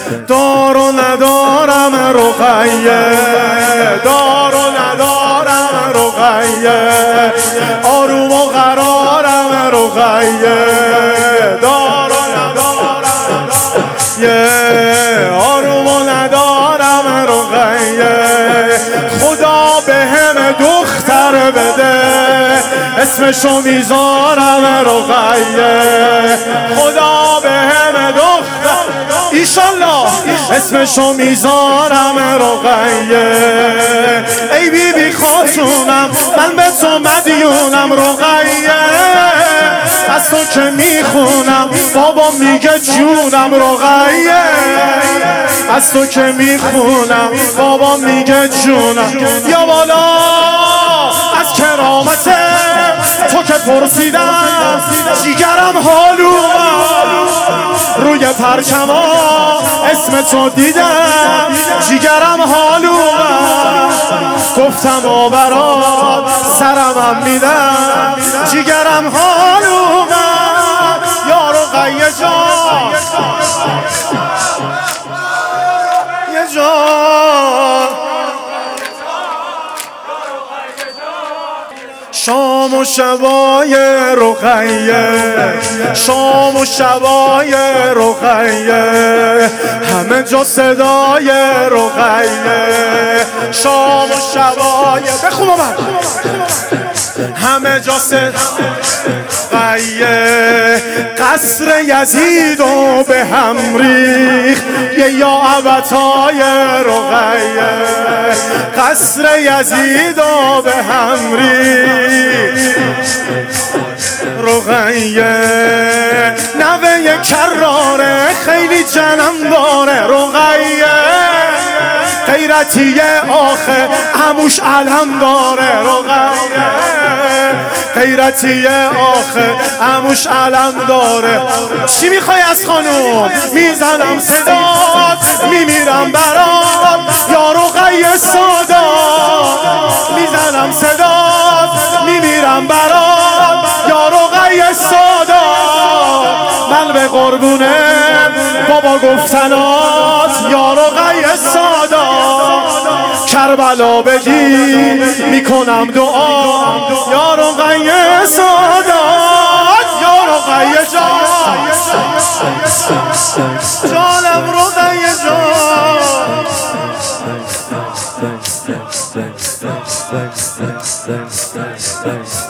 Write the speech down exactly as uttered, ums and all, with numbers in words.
دار و ندارم رقیه، دار و ندارم رقیه، آروم و قرارم رقیه، دار و ندارم رقیه، آروم و ندارم رقیه. خدا به هم دختر بده اسمشو میذارم رقیه، خدا به هم دختر ایشالله اسمشو میذارم رقیه. ای بی بی خاتونم من به تو مدیونم رقیه، از تو که میخونم بابا میگه جونم رقیه، از تو که میخونم بابا میگه جونم. یا بالا از کرامت تو که پرسیدم جیگرم حالومم، روی پرچما اسم تو دیدم جیگرم حالومم، گفتم و برات سرمم میدم جیگرم حالومم. یا رقیه جان یه جان شام و شبای رقیه، شام و شبای رقیه، همه جا صدای رقیه، شام و شبای بخون من همه جا صدای رقیه. قصر یزید و به هم ریخت یه یا عبتای رقیه، قصر یزید و به هم ریخت رقیه. نوه کراره خیلی جنم داره رقیه، غیرتیه آخه عموش علم داره رقیه، غیرتیه آخه عموش علم داره. چی میخوای از خانوم؟ میزنم صدات میمیرم برات یا رقیه سادات، میزنم صدات میمیرم برات یا رقیه سادات. من به قربونه بابا گفتنات یا رقیه سادات، کربلا بگی میکنم دعا یا رقیه سادات. یا رقیه جان جانم رقیه جان.